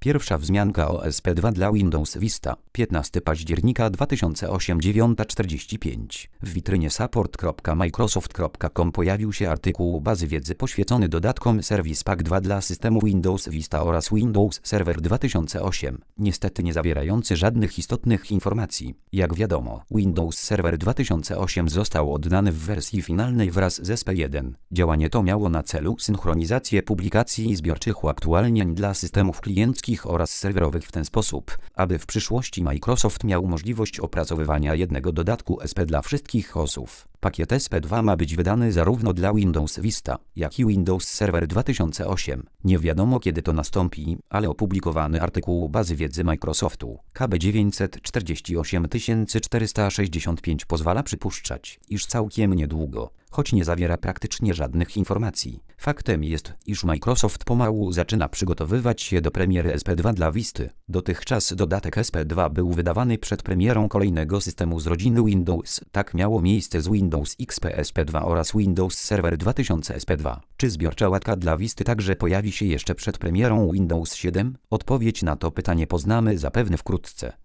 Pierwsza wzmianka o SP2 dla Windows Vista. 15 października 2008 9:45. W witrynie support.microsoft.com pojawił się artykuł bazy wiedzy poświęcony dodatkom Service Pack 2 dla systemu Windows Vista oraz Windows Server 2008, niestety nie zawierający żadnych istotnych informacji. Jak wiadomo, Windows Server 2008 został oddany w wersji finalnej wraz z SP1. Działanie to miało na celu synchronizację publikacji i zbiorczych uaktualnień dla systemów klienckich oraz serwerowych w ten sposób, aby w przyszłości Microsoft miał możliwość opracowywania jednego dodatku SP dla wszystkich osób. Pakiet SP2 ma być wydany zarówno dla Windows Vista, jak i Windows Server 2008. Nie wiadomo kiedy to nastąpi, ale opublikowany artykuł bazy wiedzy Microsoftu KB 948465 pozwala przypuszczać, iż całkiem niedługo, choć nie zawiera praktycznie żadnych informacji. Faktem jest, iż Microsoft pomału zaczyna przygotowywać się do premiery SP2 dla Visty. Dotychczas dodatek SP2 był wydawany przed premierą kolejnego systemu z rodziny Windows. Tak miało miejsce z Windows XP SP2 oraz Windows Server 2000 SP2. Czy zbiorcza łatka dla Visty także pojawi się jeszcze przed premierą Windows 7? Odpowiedź na to pytanie poznamy zapewne wkrótce.